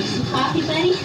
Some coffee, buddy?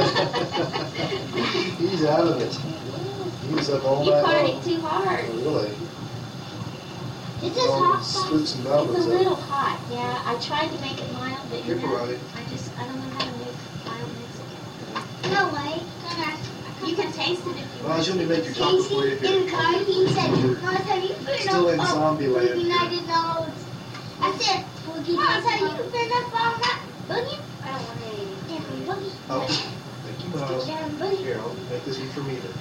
He's out of it. He was up all You night partied long. too hard. Oh, really? It's just hot. Scoops and It's goblins a up. little hot. Yeah, I tried to make it mild, but you You're know, right. I don't know how to make mild Mexican. No way. You can taste it if you Well, want. let me make your taco for you Casey in the here. car, he said, Mom, have you been Still in up zombie land. United Nodes? I said, Mom, have you been up on that boogie? I don't want any. Damn boogie. Oh, thank you, Miles. Damn boogie. Here, I'll make this one for me then.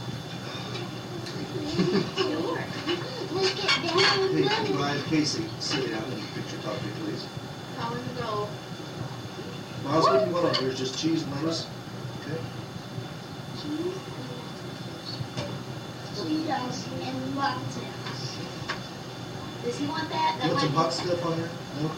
Sure. Let's get down Hey, with boogie. Ryan, Casey, sit down and fix your coffee, please. Call in the roll. Miles, what do you want on yours? Just cheese and lettuce? Okay. Cheetos and mocktails. Does he want that? You That want some might hot stuff on there? No?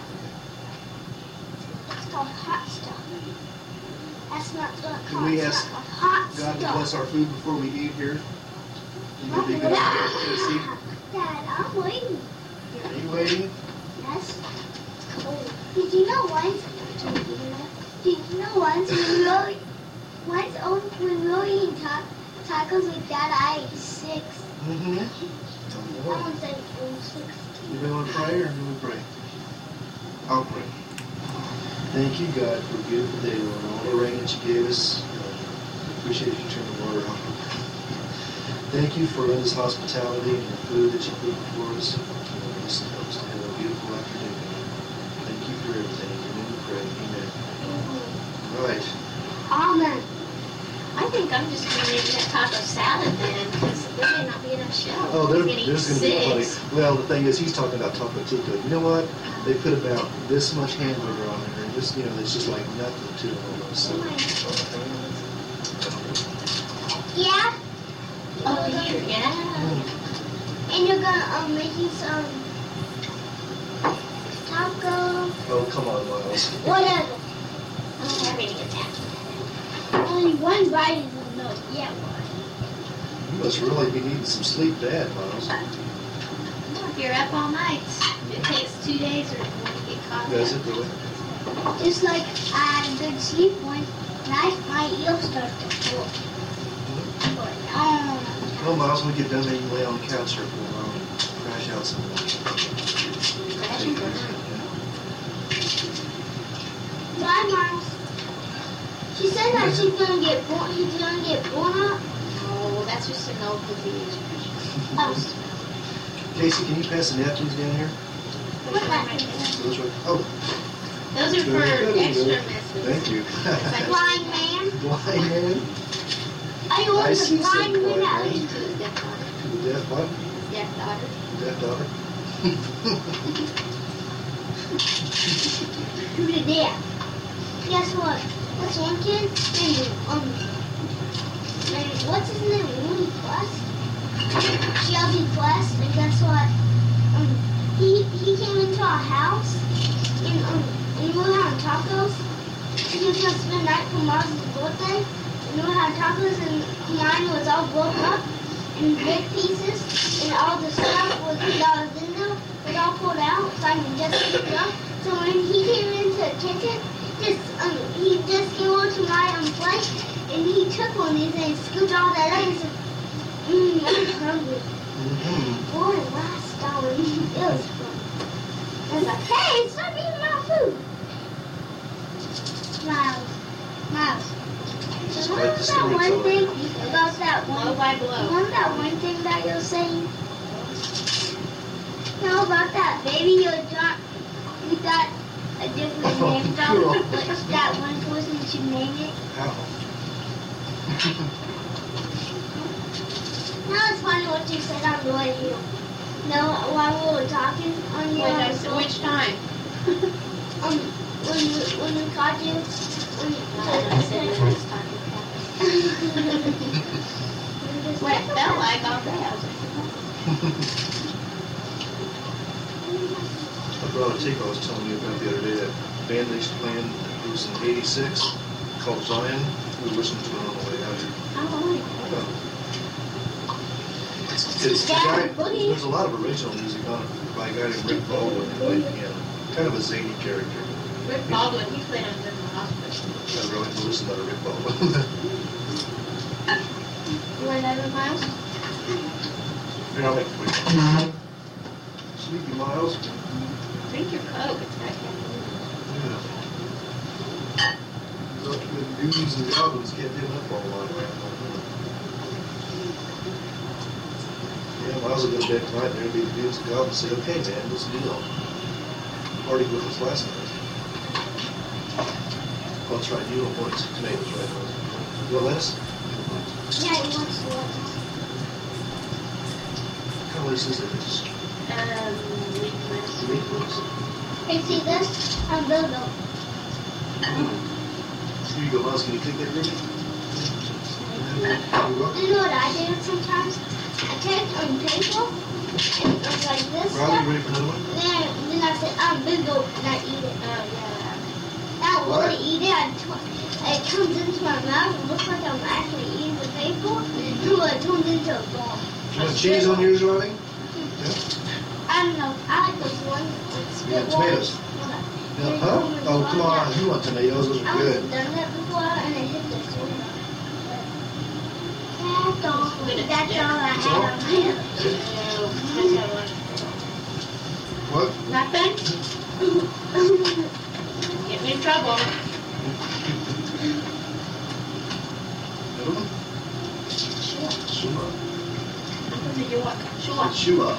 It's called hot stuff. That's not what Can we ask it's called hot God to stuff. bless our food before we eat here? You would be good idea, Casey. Dad, I'm waiting. Are you waiting? Yes. Did you know once? Did you know once when we were eating tacos with Dad, I ate 6. Mm-hmm. I want to say 6. You may want to pray or do we pray? I'll pray. Thank you, God, for a beautiful day, Lord. All the rain that you gave us. Appreciate you turning the water on. Thank you for this hospitality and the food that you put before us. Just help us to have a beautiful afternoon. Thank you for everything. In your name we pray. Amen. All right. Amen. I think I'm just going to make that taco salad then, because there may not be enough shells. Oh, He's gonna eat there's going to be plenty. 6. Well, the thing is, he's talking about Taco Tico. You know what? They put about this much hamburger on there, and just, it's just like nothing to it almost. So, Yeah. Oh, here, yeah. And you're gonna make you some taco, oh, come on, Miles. whatever. Oh, I'm ready to get that. Only one bite is enough. Yeah, one. You must really be needing some sleep, Dad, Miles. Well, if you're up all night, it takes 2 days or more to get caught Does up. it really? Just like I had a good sleep one night, my ears started to pull. Well, Miles, when we get done, then you can lay on the couch here for a while and crash out somewhere. Crashing for night. My mom, she said that he's gonna get born up. Oh, that's just an old disease. Casey, can you pass the napkins down here? What happened? Those are, oh, Those are for Very good, extra very good. messes. Thank you. Blind man. Blind man. I want I see the blind some man blind out. man. To his deaf daughter. The deaf what? Deaf daughter. Deaf daughter. To the deaf. Guess what? What's one kid? What's his name? Rudy Quest? Shelby Quest. And guess what? He came into our house and we were having tacos. He was gonna spend the night for Mars' birthday. And we were having tacos and mine was all broken up in big pieces and all the stuff that was in there was all pulled out so I could just pick it up. So when he came into the kitchen, he just came over to my plate and he took one of these and he scooped all that out and said, I'm hungry. Boy, last hour, it was fun. I was like, hey, stop eating my food. Miles. Just Remember wipe the that story one color. thing about that Blow one? by blow. Remember that one thing that you were saying? You know about that baby you got a different name from? Girl. Which that one person should name it? How? Now it's funny what you said on the radio. No, while we were talking on your Which time? when we caught you, I said it last time. What it felt like all day. I was like, My brother Tico was telling me about the other day that band they used to play in, it was in '86, called Zion. We listened to it on the way out here. oh, It's the guy, there's a lot of original music on it by a guy named Rick Baldwin who played piano. Kind of a zany character. Rick Baldwin, he played on good hospital. Yeah, really to listen to the Rick Ball. You want another Miles? Here, I'll make it for you. Sleepy Miles. Drink your Coke. It's not Yeah. Look, the dudes and goblins kept him up all night. Yeah, Miles will go to bed tonight, and there'll be the dudes and goblins say, okay, man, what's the deal? Partied with us last night. Oh, that's right, you don't want tomatoes, right? You want lettuce? Yeah, he wants to watch. What kind of lettuce is it? It's leaf lettuce. Hey, see this? I'm Bilbo. Here you go, Miles. Can you take that, Ruby? You're welcome. You know what I do sometimes? I take paper and it's like this Riley, stuff. you ready for another one? Then I say, I'm Bilbo, and I eat it. Oh, yeah. Now, when What? I eat it, it comes into my mouth. It looks like I'm actually eating the paper. And it turns into a ball. You want cheese on yours, Riley? I don't know. I like this one. It's Yeah, tomatoes. Yeah, huh? Oh, come on. You want tomatoes? Those are I've good. done that before, and it hit this one. That's all. That's all I That's all? had on my What? Nothing? Get me in trouble. Another one? Shua. What do you want? Sure. Shua.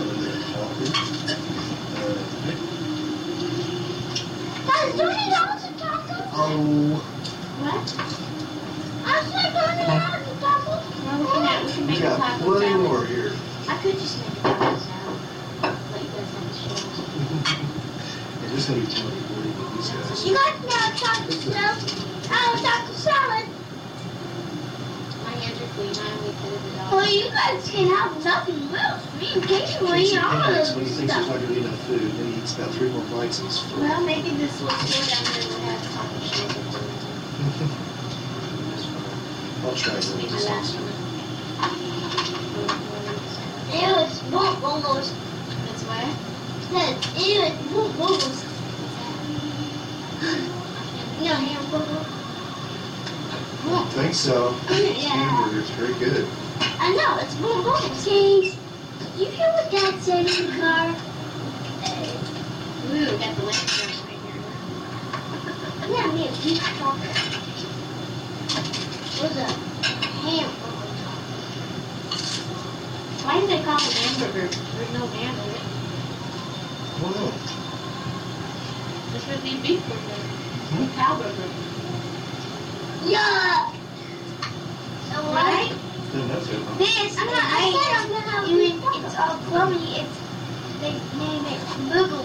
Guys, $20 a taco? Oh, What? I said $20 a taco. Well, we can we make a got taco plenty salad. more here. I could just make a taco salad. Let you guys have the show. Yeah, there's going to be plenty for you with these guys. You guys know taco salad? Taco salad. My hands are clean. I only put it all. Well, you guys can have nothing else. Me and Casey will Casey eat all of panics when he this thinks there's stuff. not going to be enough food. Then he eats about 3 more bites and he's full. Well, maybe this little store down there will have taco shell. I'll try it. Maybe my last one. Ew, it's bubbles. That's why. Ew, it's bubbles. You know, hamburger. I think so. Yeah. Hamburger's very good. I know, it's bubbles. Cheese. You hear what Dad said in the car? Ooh, got the lamp right here. Yeah, me a beef taco. Was a hamburger. Why do they call it hamburger? There's no ham in it. Wow. This would be beef burger. Cow burger. Yuck! So what? Then that's it, huh? This, I said I'm gonna have it. It's all crummy. They named it Boogle.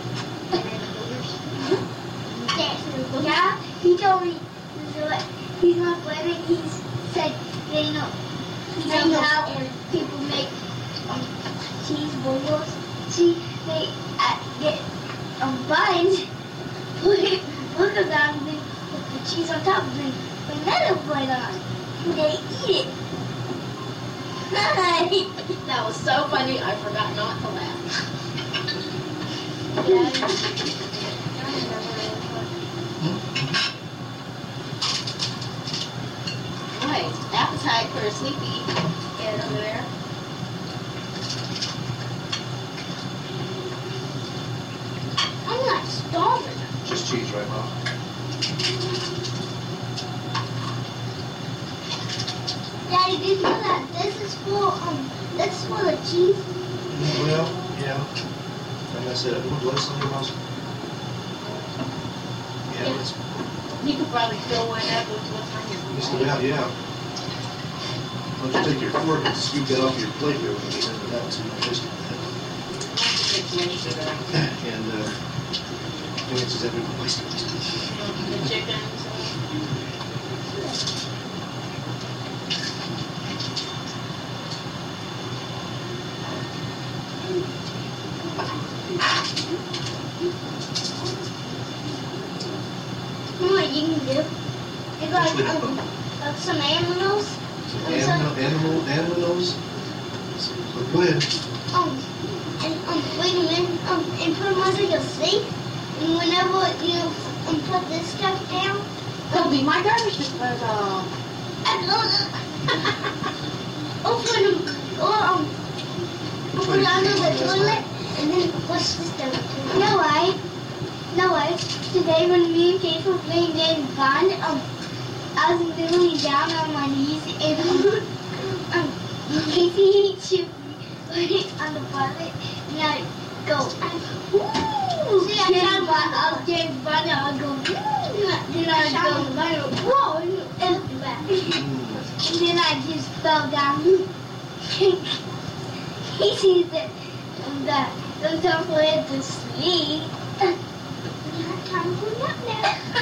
Yeah, he told me he's not playing. He said, you know how when people make cheeseburgers, see, they get buns, put it on, and then put the cheese on top, and then put another bun on. And they eat it. That was so funny, I forgot not to laugh. Yeah, I remember it. Right, appetite for a sleepy kid over there. I'm not starving. Just cheese, right, Mom? Daddy, did you know that this is for the cheese? Well, yeah. Like I said, I don't bless on your house. Yeah, Yeah. it's You could probably fill one up with what's on your just about, yeah. Why don't you take your fork and scoop that off your plate there when you get into that, so you don't taste it. And, I think it's just every place. The chickens. You know what you can do? You got some animals. Animals. So go ahead. And wait a minute. And put them under your sink. And whenever put this stuff down. Kobe, my garbage disposal. Open them, put it under the toilet and then push this down the toilet. No way. Today when me and Kate were playing James Bond, I was literally down on my knees and Casey should put it on the toilet and I go, woo! See, I thought James Bond, I would go, woo! Then I go, whoa! And then I just fell down. He sees that those are for it to sleep. Time for nap now.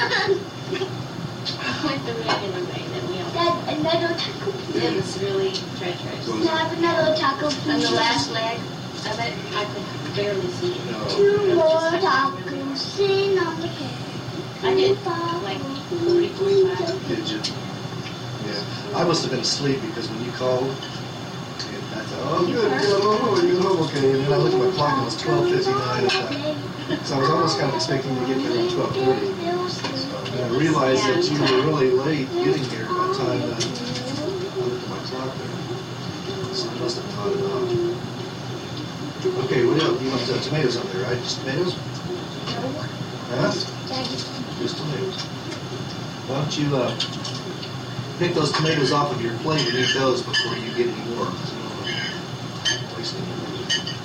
Like the regular way that we all. Dad, another taco It please. was really treacherous. Have another taco please. On the last leg of it, I could barely see it. No. 2 more tacos sitting on the floor. I did like 40, 45. Did you? Yeah. I must have been asleep because when you called, I thought, oh, good, you're home, okay. And then I looked at my clock and it was 12:59 at that. So I was almost kind of expecting to get there around 12:30. And I realized that you were really late getting here by the time I looked at my clock there. So I must have caught it off. Okay, what else? You want tomatoes on there, right? Just tomatoes? Huh? Just tomatoes. Why don't you pick those tomatoes off of your plate and eat those before you get any more? Waste any more.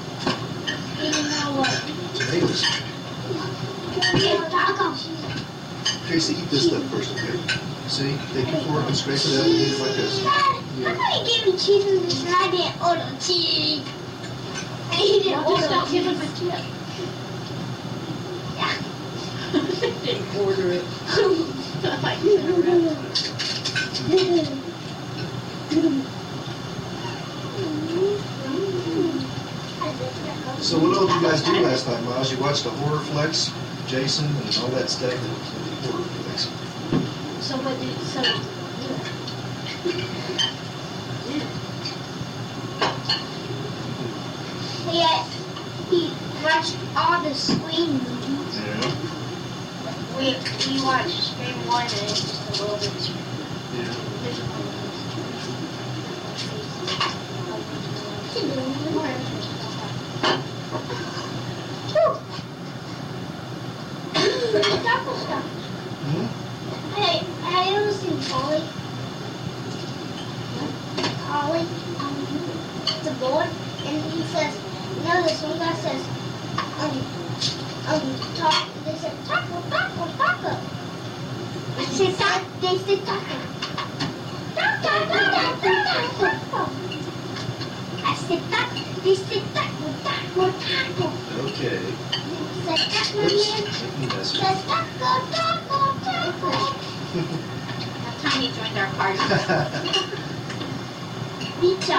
Tomatoes. Tracy, eat this stuff first, okay? See? Take your fork and scrape it out and eat it like this. Dad, somebody gave me cheese in this and I didn't order cheese. I didn't order Just don't give him a cheese. tip. Yeah. Didn't order it. Like, So what all did you guys do last night, Miles? You watched the horror flicks, Jason, and all that stuff, and horror flicks. So what did He watched all the Scream movies. Yeah. We watched Scream 1 and it's just a little bit Scream. Yeah. Taco stuff. Hmm? Hey, have you ever seen Polly? Polly? The board, and he says, this one guy says, they said taco. I said they said taco. Taco. I said taco. They said taco. Okay. Said taco Oops. again. Making a mess. Said taco. That time he joined our party. Hey, that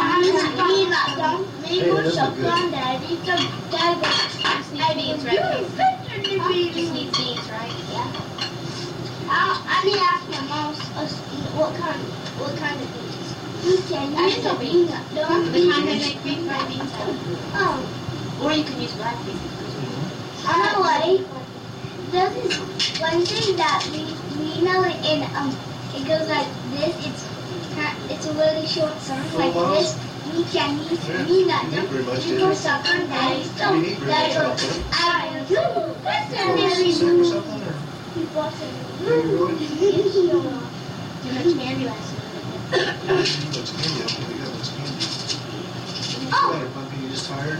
Beans, right? Just need beans, right? I need to ask my mom what kind of beans. Pinto beans. The kind that make big fried beans out of. Oh, Or you can use black beans. anyway, there's this one thing that we know it and it goes like this. It's a really short song like this. Me Chinese, me not You pretty much you did go it. sucker, daddy stop. You eat pretty Daddy much goes, all I do. That's Or very sick or something? Or? He bought it. Are you really? Too much candy last night. What's candy? I don't think we got much candy. What's the matter, puppy? You just tired?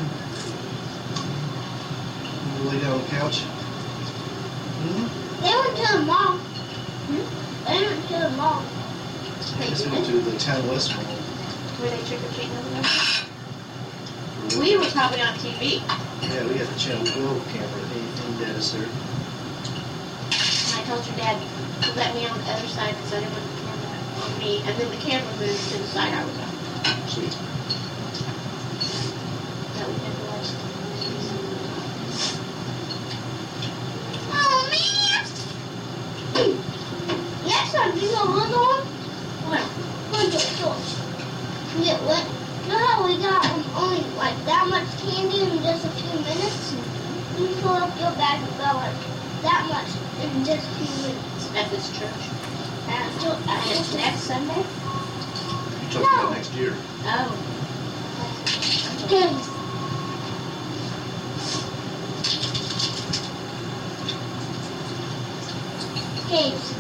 You lay down on the couch? Hmm? They went to the mall. They went to the mall. I guess they went to the Town West Mall. Were they trick-or-treating over there? We were probably on TV. Yeah, we got the Channel 12 camera aimed at us there. And I told your dad to let me on the other side because I didn't want the camera on me. And then the camera moved to the side I was on. Sweet. That we never watched. Oh man! Next time you know what's on? What? Yeah, what? You know how we got only like that much candy in just a few minutes? You fill up your bag with about like that much in just a few minutes. At this church. And It's next Sunday? You talking about next year? Oh. Games. Games.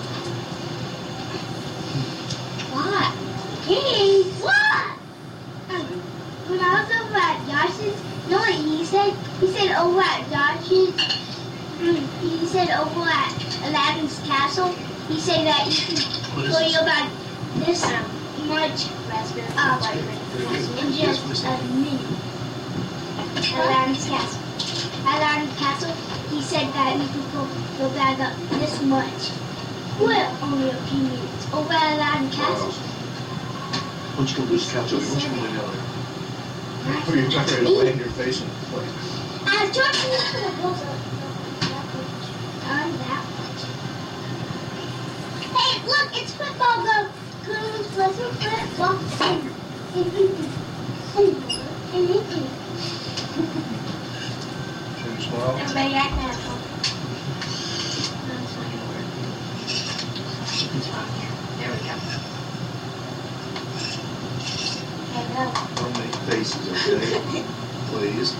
What? Games. What? When I was over at Josh's, you know what he said? He said over at Josh's, he said over at Aladdin's castle, he said that you can play about this much in just a minute. Aladdin's castle. Aladdin's castle, he said that you can go back up this much. Well, only a few minutes. Over at Aladdin's castle. Why don't you come lose the couch over? Why don't you come lay down there? Or you're trying to lay in your face and play. I was trying to look for the balls up. On that much. Hey, look, it's football go. Coons, let's football. Can you smile? Everybody act natural. There we go. Don't make faces, okay? Please.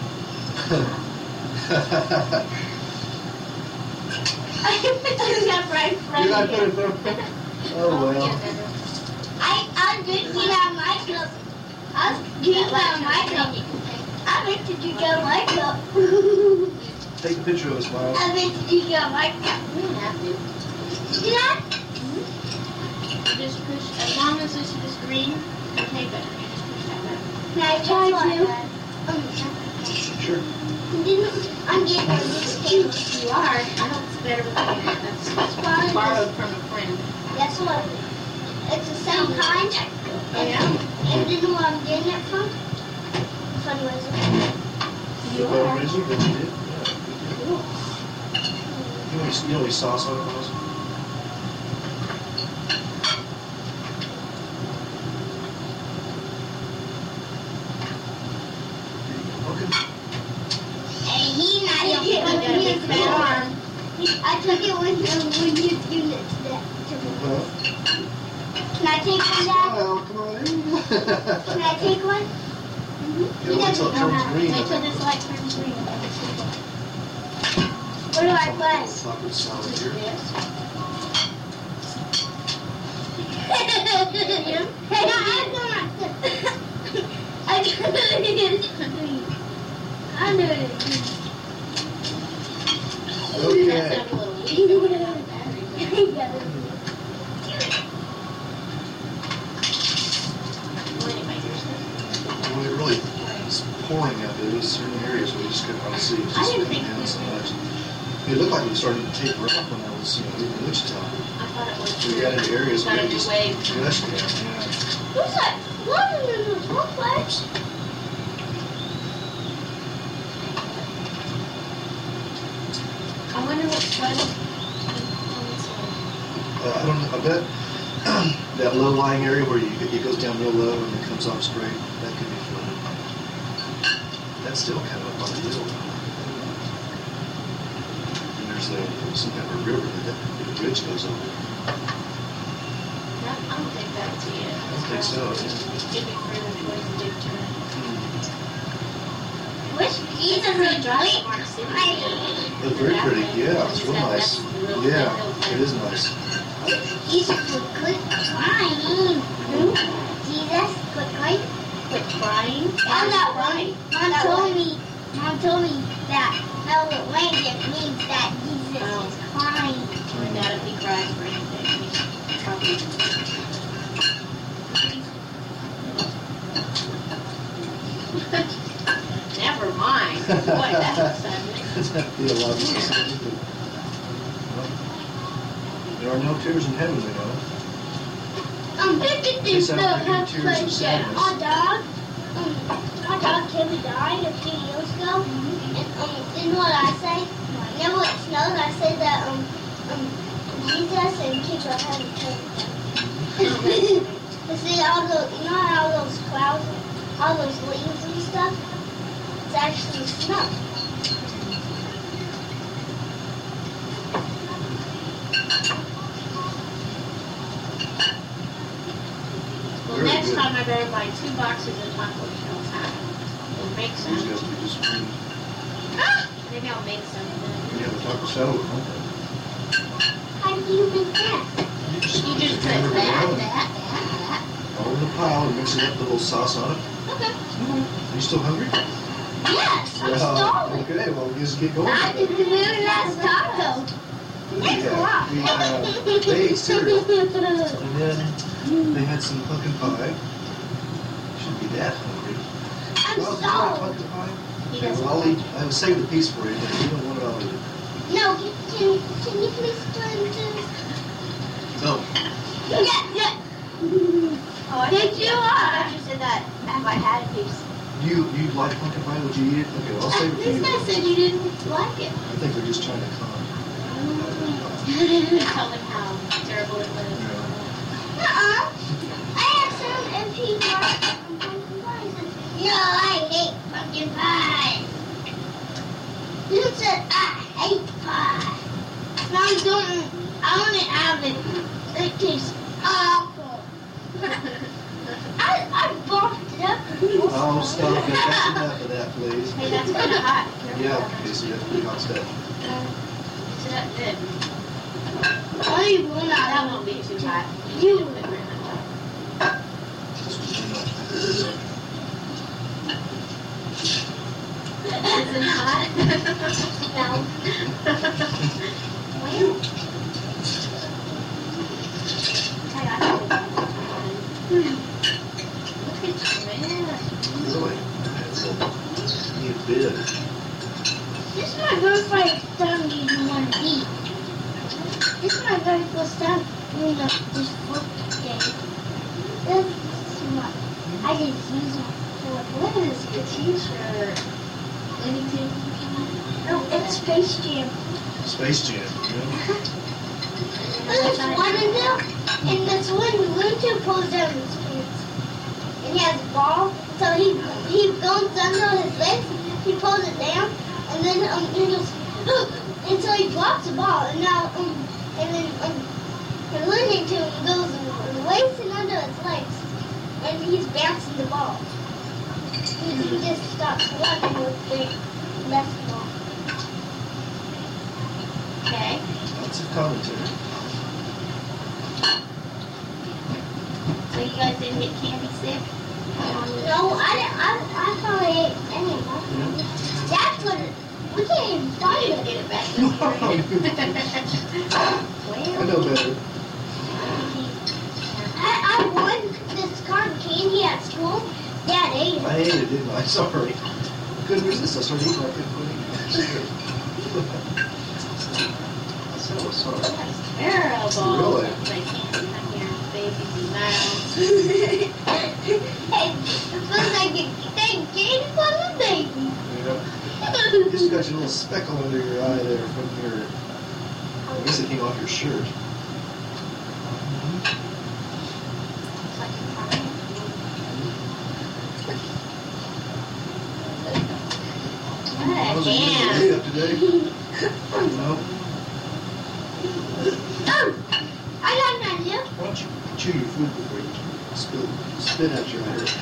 I got right friend. Did I put it there? Oh, well. I was drinking out my cup. I was drinking out my cup. I meant to drink out my cup. Take a picture of us, Miles. I meant to drink out my cup. You don't have to. Did I? You just push, as long as this is green, okay, but you just push that button. Can I try to? Sure. I'm getting on this table. You are. I hope it's better with you. That's borrowed from a friend. Guess what? It's the same kind. Yeah. And you know where I'm getting it from? Fundraiser. You The are. fundraiser that you did? Yeah, good deal. You know we sauce on it, Miles? Okay. And he's not You even got a big fat arm. I took it when you do it to me. Well, Can I take one, Dad? well, come on in. Can I take one? Yeah, wait till it turns green. Wait till this light turns green. Where do I press? Chocolate salad here. Yes. I'm doing it. Okay. That's a little weak. Well, anyway, here's this. Well, it really is pouring out there. There's certain areas where you just couldn't really see. It was I just didn't raining think down it so was. much. It looked like it was starting to taper off when I was, leaving Wichita. I thought it was. So we got into areas where Got a it new just wave. gushed down. Yeah. Who's that? What in the complex? I wonder what's flooded. I don't know. I bet that low-lying area where it goes down real low and it comes off straight, that could be flooded. That's still kind of up on the hill. And there's some kind of a river that the bridge goes over. I don't think that's it. I don't think so. It's getting further towards the big turn. Which It's a really dry smart city. It was very pretty. Yeah, it's real nice. Yeah, it is nice. He's quit crying. Jesus, quit crying. Quit crying. I'm not crying. Mom told me that Outlandic means that Jesus is crying. Turned out if he cries for anything, he's probably. Never mind. Boy, that's upsetting. It's not theological something, but there are no tears in heaven, we know. Look at Please this don't dog. forget tears of sadness. Our dog Timmy died a few years ago. And then what I say? Whenever it snows, I say that Jesus and kids are having children. See all those, you know how all those clouds, all those leaves and stuff? It's actually snow. time I better buy 2 boxes of taco shells. Or make some. These guys will be just free. Maybe I'll make some. You have a taco salad at home. How do you make that? You just put hammer it around, that. all in the pile, and mix it up with a little sauce on it. Okay. Are you still hungry? Yes, I'm Well, starving. okay, well, we'll just get going. I did the very last taco. We had, they ate cereal, and then they had some pumpkin pie. Shouldn't be that hungry. I'm Well, do you like starving. pumpkin pie? He Okay, doesn't. well, I'll eat. I would save the piece for you, but if you don't want it, I'll eat it. No, can you please turn this? No. Yeah. Oh, I Did thought you? I thought you said that have I had a piece. You like pumpkin pie? Would you eat it? Okay, well, I'll save it for This you. guy said you didn't like it. I think they're just trying to con. Tell them how terrible it was. I have some MP pumpkin pie. No, I hate pumpkin pie. You said I hate pie. No, I don't. I want to have it. It tastes awful. I barfed it up. Oh, stop it. That's enough of that, please. Hey, that's kind of hot. Yeah, okay, so that's pretty hot stuff. So that's good. I will not. That won't be too hot. You Put it right on top. This was too much. Is it hot? No. Well, I got it. Look at you, man. Really? That's a neat bit. This is my very first time eating one of these. This is my very first time doing this book game. This is what I didn't use it for. What is The t-shirt. Anything? No, it's Space Jam. Space Jam, you know? There's one in there, and this one Lucha pulls down his pants. And he has a ball, so he goes under his legs, he pulls it down, and then he goes, until he drops the ball, and now, and then the Looney Tune goes racing under his legs, and he's bouncing the ball. He just stops running with the left ball. Okay. Lots of commentary. So you guys didn't get candy sick? No, I probably ate any of them. That's what we can't even I find didn't it. get it back. I Well, know better. I won this cotton candy at school. Dad ate it. I ate it, didn't I? Sorry. I couldn't resist. I started eating. I couldn't quit eating. I said I was sorry. that's terrible. Really? They can't come here and baby smiles. It feels like a candy from a baby. Yeah. You just got your little speckle under your eye there from your. I guess it came off your shirt. It's like a crying. What a How's it ham. day up today? No. I got an idea. Why don't you chew your food before you spit out your hair?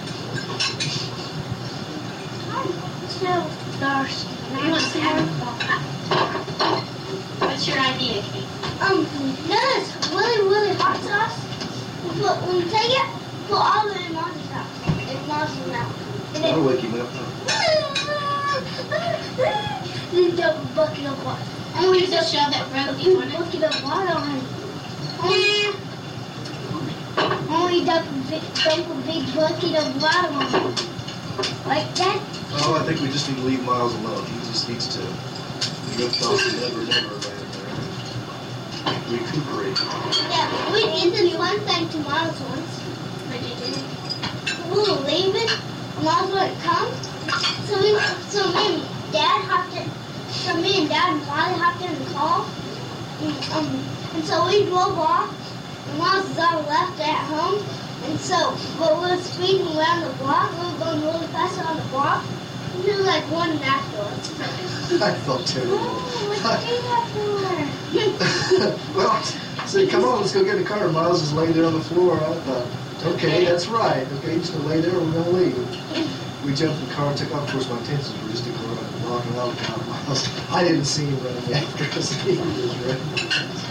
I'm so thirsty. You want some? What's your idea, Kate? This really hot sauce. When you take it, put all of it in Monty's house. It's Monty's mouth. And That'll wake him up. then dump a bucket of water. And We we just just shove that frozen put on a it. bucket of water on it. And we dump a big bucket of water on it. Like that. Oh, I think we just need to leave Miles alone. He just needs to lift off the never land there. Recuperate. Yeah, we did this one thing to Miles once. What did you do? We were leaving, and Miles wouldn't come. So me and Dad and Molly hopped in the car. And so we drove off, and Miles was on the left at home. And so, but we were speeding around the block. We were going really fast on the block. And he was like running after us. I felt terrible. What's he after? Well, I said, come on, let's go get a car. Miles is laying there on the floor. I thought, Okay, that's right. Okay, just gonna lay there. We're gonna leave. We jumped in the car and took off. Of course, my intentions were just to go around and walk around the miles. I didn't see him running after us. He was running.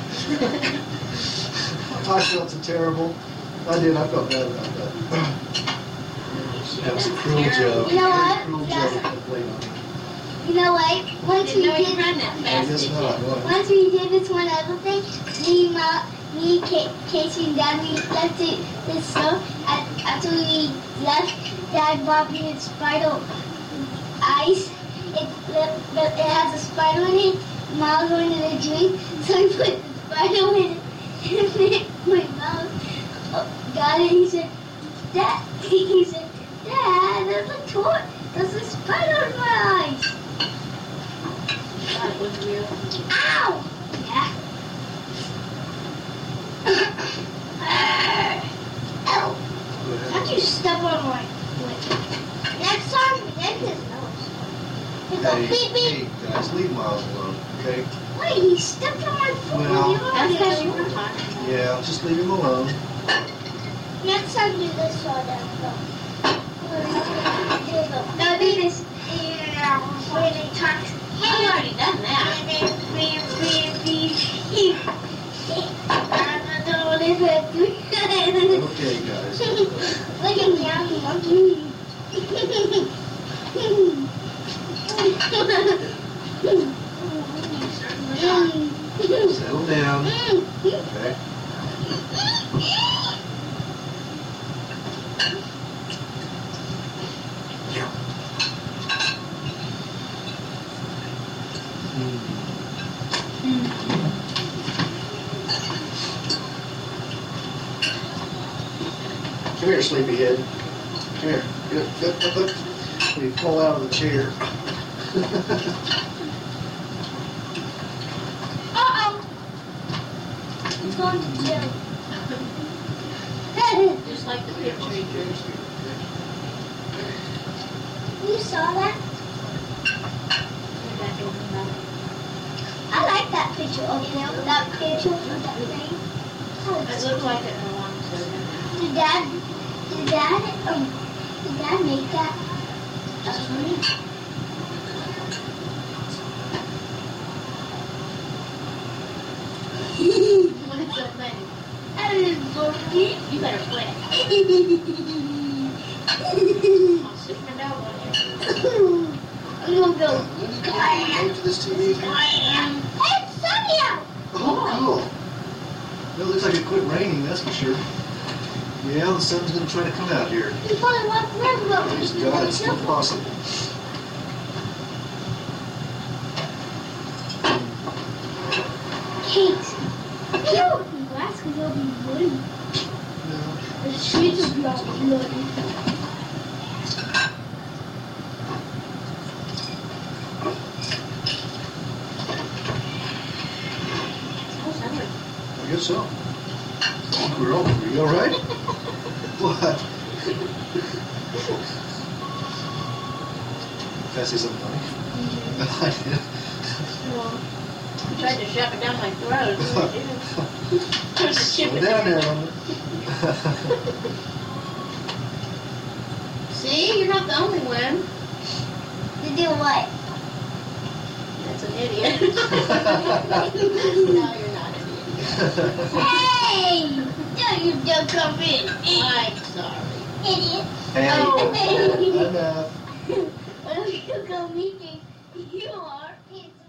I felt so terrible. I did. I felt bad about that. That was a cruel joke. You know what? Cruel joke to play on me. You know what? Once we Didn't know you did, ran that I fast, guess did not. you? What? once we did this one other thing, me, Casey, and Dad, we left this stuff. After we left, Dad bought me a spider ice. It has a spider in it. Mom wanted a drink, so we put the spider in it. And then my mom got it. He said, Dad, there's a toy. There's a spider in my eyes. That was real. Ow! Yeah. Ow! How'd you step on my foot? Next time, yank his nose. He go Hey, beep beep. hey, guys, leave Miles alone, okay? Wait, he stepped on my foot. Well, when you were That's on what the you were floor. talking about. Yeah, just leave him alone. Next time, do this one. No, do this. When they talk. I've already done that. Okay, guys. Look at me, I'm a monkey. Settle down, okay? Come here, sleepyhead. Come here. Good. You fall out of the chair. Uh-oh. He's going to jail. Just like the picture he drew. You saw that? Back in the mouth. I like that picture of him. That picture of that thing. It looked like it belonged to him. Did Dad make that? That's funny. What's so funny? That is funny. You better quit. I'll sit my dog on you. I'm gonna go. Wait for this TV again. Hey, it's sunny out. Oh, cool. Well, it looks like it quit raining, that's for sure. Yeah, the sun's going to try to come out here. You probably walk forever, but Praise God, it's still possible. Kate, you open glass because it'll be bloody. No. The streets will be all bloody. How's Howard? I guess so. We're over. Are you all right? What? Can I say something funny? I did. Well, he tried to shove it down my throat. Tried to chip Slow it down there, down. Ellen. See, you're not the only one. To do what? That's an idiot. No, you're not an idiot. Hey! Don't come in. I'm sorry. Idiot. Hey, Oh. enough. What are you going to You are. It's